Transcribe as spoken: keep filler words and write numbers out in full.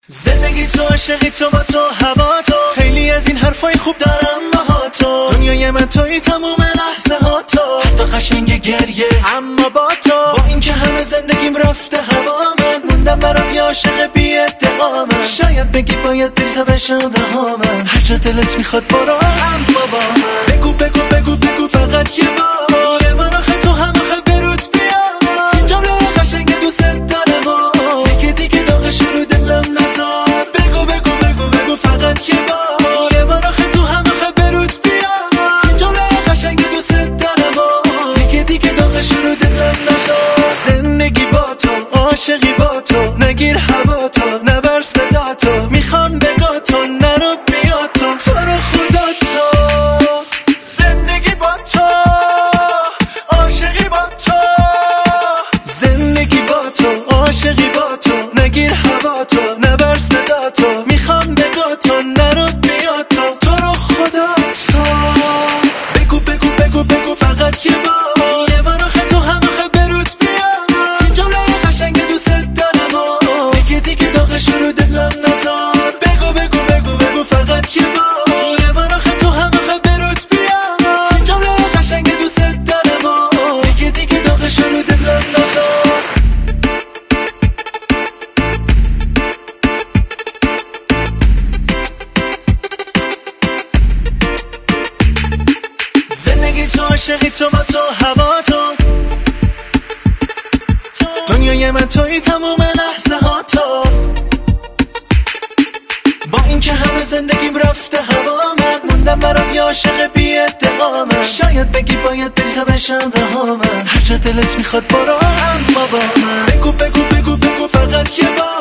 زندگی تو، عاشقی تو، با تو، هوا تو، خیلی از این حرفای خوب دارم با تو. دنیای من توی تموم لحظه ها تو، حتی قشنگ گریه اما با تو. با اینکه همه زندگیم رفته هوا، من موندم برات یه عاشق بی ادعا. من شاید بگی باید دل تا بشم رها، من هر جا دلت میخواد برو اما با من. بگو بگو بگو بگو فقط یه بار، من آخه تو هم آخه برود بیا. این جمله قشنگ دوست دارم و دیگه دیگه داغش رو دلم نذار. بگو بگو بگو بگو فقط یه بار، من آخه تو هم آخه برود بیا. این جمله قشنگ دوست دارم و دیگه دیگه داغش رو دلم نذار. زندگی با تو، عاشقی با تو، نگیر هوا تو، نبر صدا تو، میخوام بگا تو، نرو بیا تو، تو رو خدا تو. زندگی با تو، عاشقی با تو، زندگی با تو، عاشقی با تو، نگیر هوا تو، نبر صدا تو، میخوام بگا تو، نرو بیا تو، تو رو خدا تو. بگو بگو بگو بگو فقط یه بار، من آخه تو هم آخه برود بیا. این جمله قشنگ دوست دارم و دیگه دیگه داغش رو دلم نذار. بگو بگو بگو بگو فقط یه بار، من آخه تو هم آخه برود بیا. این جمله قشنگ دوست دارم و دیگه دیگه داغش رو دلم نذار. زندگی تو، عاشقی تو، با تو، هوا تو، دنیای من توی تموم لحظه ها تو. با اینکه همه زندگیم رفته هوا، من موندم برات یه عاشق بی ادعا. من شاید بگی باید دل تا بشم رها، من هر جا دلت میخواد برو اما با من. بگو بگو بگو بگو فقط یه بار،